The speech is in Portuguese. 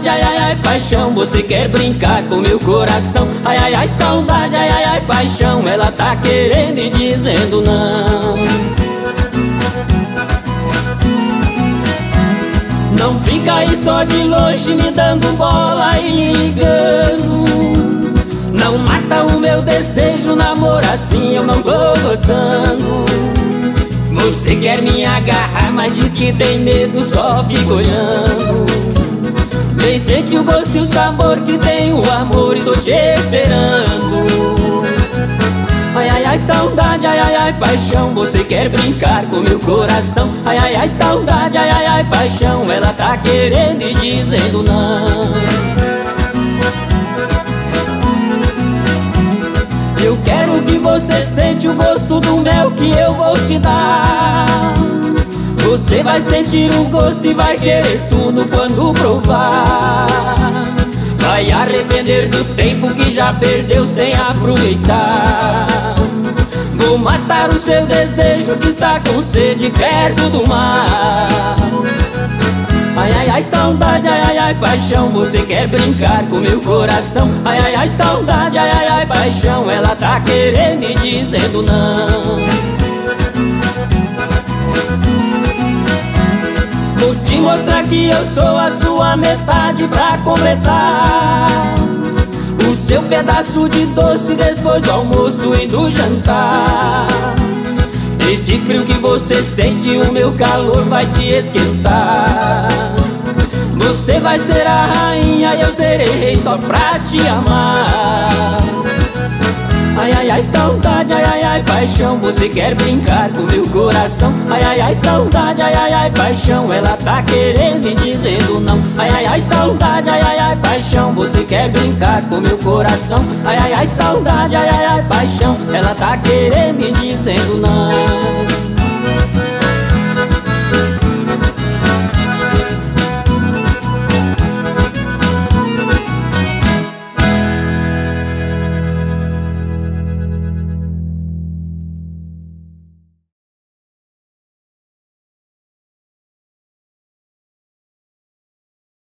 saudade, ai, ai, ai, paixão, você quer brincar com meu coração. Ai, ai, ai, saudade, ai, ai, ai, paixão, ela tá querendo e dizendo não. Não fica aí só de longe me dando bola e me ligando. Não mata o meu desejo, namoro assim eu não tô gostando. Você quer me agarrar, mas diz que tem medo, só fica olhando. Vem sente o gosto e o sabor que tem o amor e tô te esperando. Ai, ai, ai, saudade, ai, ai, ai, paixão, você quer brincar com meu coração. Ai, ai, ai, saudade, ai, ai, ai, paixão, ela tá querendo e dizendo não. Eu quero que você sente o gosto do mel que eu vou te dar. Você vai sentir o gosto e vai querer tudo quando provar. Vai arrepender do tempo que já perdeu sem aproveitar. Vou matar o seu desejo que está com sede perto do mar. Ai, ai, ai, saudade, ai, ai, ai, paixão, você quer brincar com meu coração. Ai, ai, ai, saudade, ai, ai, ai, paixão, ela tá querendo e dizendo não. Vou te mostrar que eu sou a sua metade pra completar o seu pedaço de doce depois do almoço e do jantar. Este frio que você sente, o meu calor vai te esquentar. Você vai ser a rainha e eu serei rei só pra te amar. Ai, ai, ai, saudade, ai, ai, ai, paixão, você quer brincar com meu coração. Ai, ai, ai, saudade, ai, ai, ai, paixão, ela tá querendo e dizendo não. Ai, ai, ai, saudade, ai, ai, ai, paixão, você quer brincar com meu coração. Ai, ai, ai, saudade, ai, ai, ai, paixão, ela tá querendo e dizendo não.